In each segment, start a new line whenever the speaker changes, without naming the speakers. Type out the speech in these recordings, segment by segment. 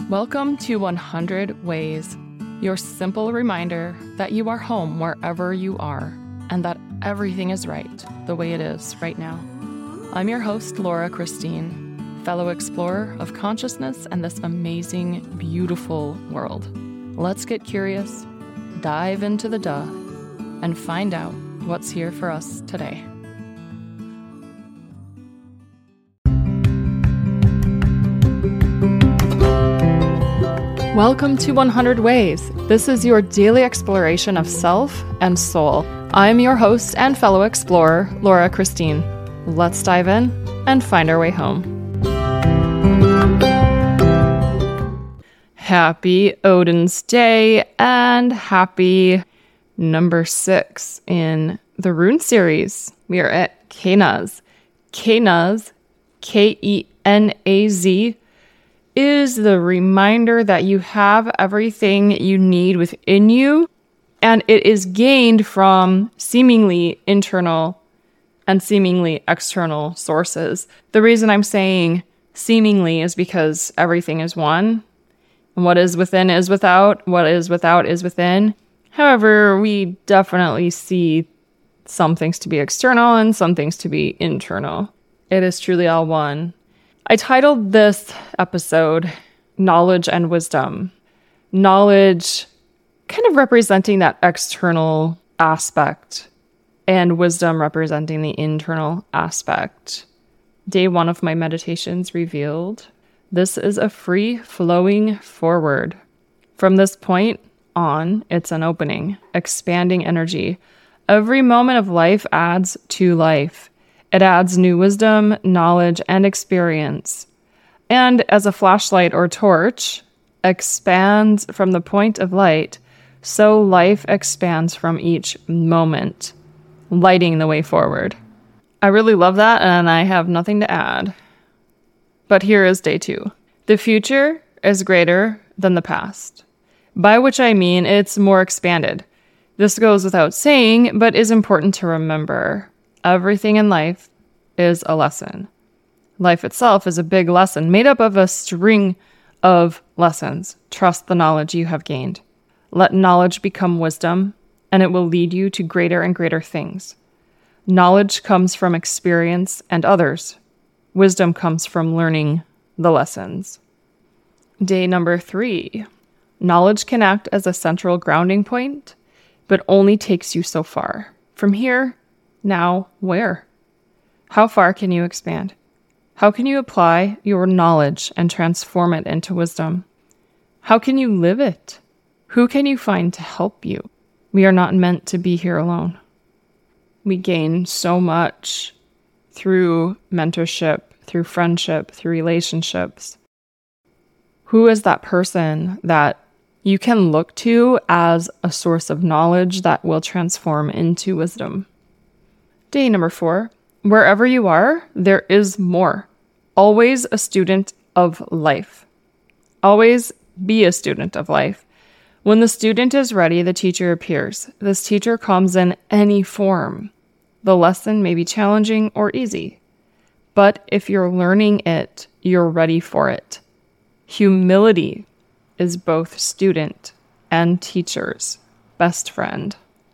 Welcome to 100 Ways, your simple reminder that you are home wherever you are and that everything is right the way it is right now. I'm your host, Laura Christine, fellow explorer of consciousness and this amazing, beautiful world. Let's get curious, dive into the duh, and find out what's here for us today. Welcome to 100 Ways. This is your daily exploration of self and soul. I'm your host and fellow explorer, Laura Christine. Let's dive in and find our way home. Happy Odin's Day and happy number 6 in the rune series. We are at Kenaz. Kenaz, Kenaz, is the reminder that you have everything you need within you, and it is gained from seemingly internal and seemingly external sources. The reason I'm saying seemingly is because everything is one, and what is within is without, what is without is within. However, we definitely see some things to be external and some things to be internal. It is truly all one. I titled this episode, Knowledge and Wisdom. Knowledge kind of representing that external aspect, and wisdom representing the internal aspect. Day 1 of my meditations revealed, this is a free-flowing forward. From this point on, it's an opening, expanding energy. Every moment of life adds to life. It adds new wisdom, knowledge, and experience. And as a flashlight or torch expands from the point of light, so life expands from each moment, lighting the way forward. I really love that, and I have nothing to add. But here is day 2. The future is greater than the past, by which I mean it's more expanded. This goes without saying, but is important to remember. Everything in life is a lesson. Life itself is a big lesson made up of a string of lessons. Trust the knowledge you have gained. Let knowledge become wisdom, and it will lead you to greater and greater things. Knowledge comes from experience and others. Wisdom comes from learning the lessons. Day number 3. Knowledge can act as a central grounding point, but only takes you so far. From here, now, where? How far can you expand? How can you apply your knowledge and transform it into wisdom? How can you live it? Who can you find to help you? We are not meant to be here alone. We gain so much through mentorship, through friendship, through relationships. Who is that person that you can look to as a source of knowledge that will transform into wisdom? Day number 4, wherever you are, there is more. Always a student of life. Always be a student of life. When the student is ready, the teacher appears. This teacher comes in any form. The lesson may be challenging or easy, but if you're learning it, you're ready for it. Humility is both student and teacher's best friend.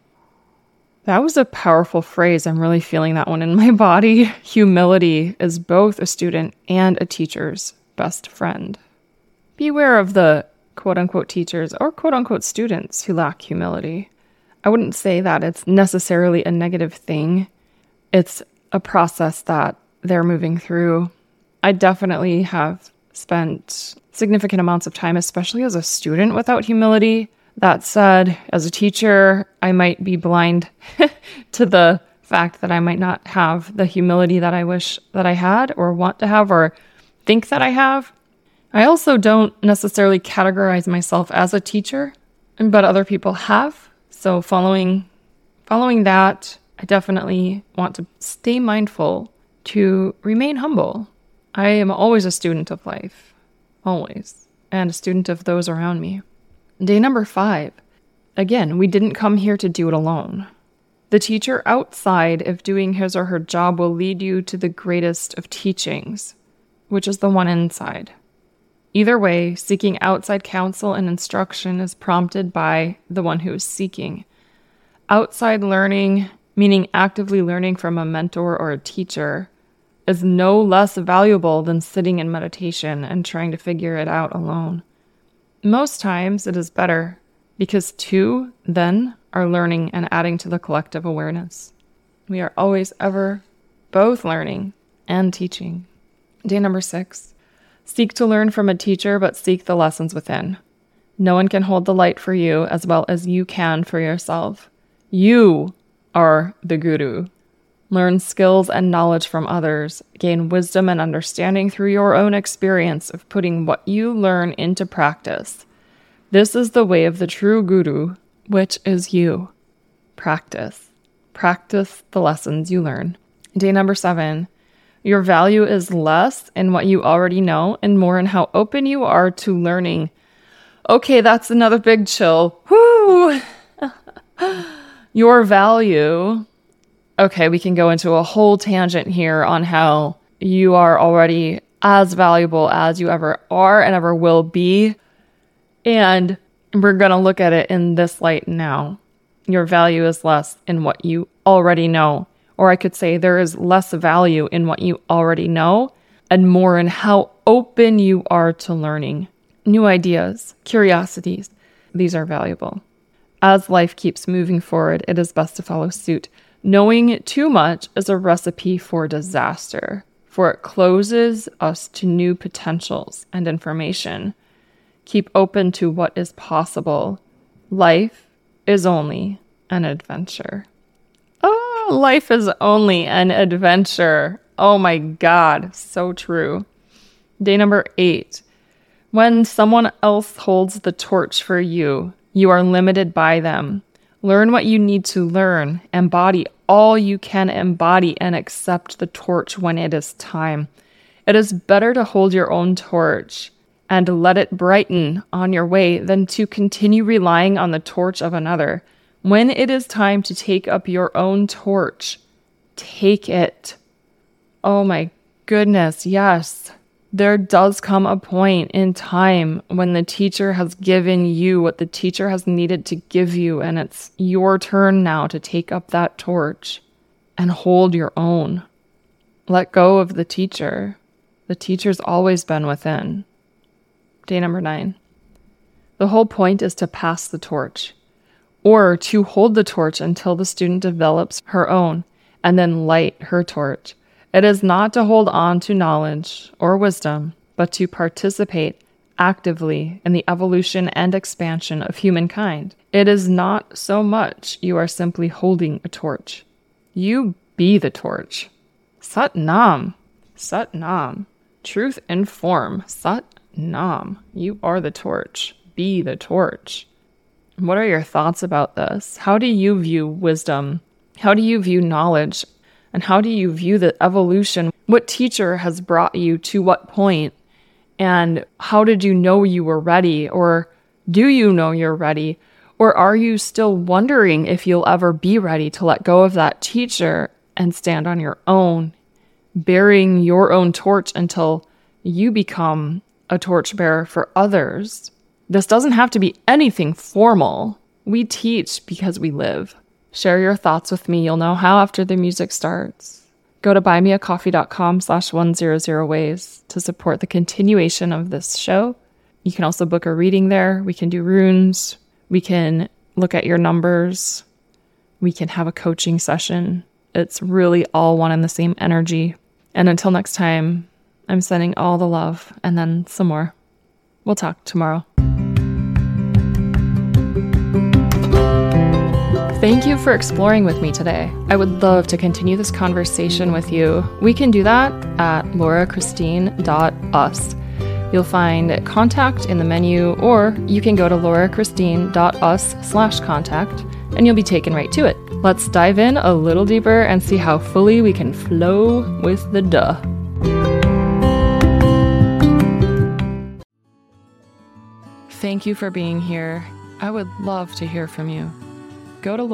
That was a powerful phrase. I'm really feeling that one in my body. Humility is both a student and a teacher's best friend. Beware of the quote-unquote teachers or quote-unquote students who lack humility. I wouldn't say that it's necessarily a negative thing. It's a process that they're moving through. I definitely have spent significant amounts of time, especially as a student, without humility. That said, as a teacher, I might be blind to the fact that I might not have the humility that I wish that I had or want to have or think that I have. I also don't necessarily categorize myself as a teacher, but other people have. So following that, I definitely want to stay mindful to remain humble. I am always a student of life, always, and a student of those around me. Day number 5. Again, we didn't come here to do it alone. The teacher outside of doing his or her job will lead you to the greatest of teachings, which is the one inside. Either way, seeking outside counsel and instruction is prompted by the one who is seeking. Outside learning, meaning actively learning from a mentor or a teacher, is no less valuable than sitting in meditation and trying to figure it out alone. Most times it is better because two then are learning and adding to the collective awareness. We are always ever both learning and teaching. Day number 6. Seek to learn from a teacher, but seek the lessons within. No one can hold the light for you as well as you can for yourself. You are the guru. Learn skills and knowledge from others. Gain wisdom and understanding through your own experience of putting what you learn into practice. This is the way of the true guru, which is you. Practice. Practice the lessons you learn. Day number 7. Your value is less in what you already know and more in how open you are to learning. Okay, that's another big chill. Woo! Your value. Okay, we can go into a whole tangent here on how you are already as valuable as you ever are and ever will be. And we're going to look at it in this light now. Your value is less in what you already know. Or I could say there is less value in what you already know and more in how open you are to learning. New ideas, curiosities, these are valuable. As life keeps moving forward, it is best to follow suit. Knowing too much is a recipe for disaster, for it closes us to new potentials and information. Keep open to what is possible. Life is only an adventure. Oh, life is only an adventure. Oh my God, so true. Day number 8. When someone else holds the torch for you, you are limited by them. Learn what you need to learn. Embody all you can embody and accept the torch when it is time. It is better to hold your own torch and let it brighten on your way than to continue relying on the torch of another. When it is time to take up your own torch, take it. Oh my goodness, yes. There does come a point in time when the teacher has given you what the teacher has needed to give you, and it's your turn now to take up that torch and hold your own. Let go of the teacher. The teacher's always been within. Day number 9. The whole point is to pass the torch, or to hold the torch until the student develops her own, and then light her torch. It is not to hold on to knowledge or wisdom, but to participate actively in the evolution and expansion of humankind. It is not so much you are simply holding a torch. You be the torch. Sat Nam. Sat Nam. Truth in form. Sat Nam. You are the torch. Be the torch. What are your thoughts about this? How do you view wisdom? How do you view knowledge? And how do you view the evolution? What teacher has brought you to what point? And how did you know you were ready? Or do you know you're ready? Or are you still wondering if you'll ever be ready to let go of that teacher and stand on your own, bearing your own torch until you become a torchbearer for others? This doesn't have to be anything formal. We teach because we live. Share your thoughts with me. You'll know how after the music starts. Go to buymeacoffee.com/100ways to support the continuation of this show. You can also book a reading there. We can do runes. We can look at your numbers. We can have a coaching session. It's really all one and the same energy. And until next time, I'm sending all the love and then some more. We'll talk tomorrow. Thank you for exploring with me today. I would love to continue this conversation with you. We can do that at laurachristine.us. You'll find contact in the menu, or you can go to laurachristine.us/contact and you'll be taken right to it. Let's dive in a little deeper and see how fully we can flow with the duh. Thank you for being here. I would love to hear from you. Go to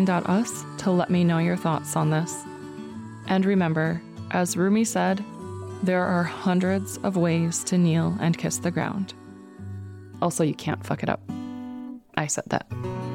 laurachristine.us to let me know your thoughts on this. And remember, as Rumi said, There are hundreds of ways to kneel and kiss the ground. Also, you can't fuck it up. I said that.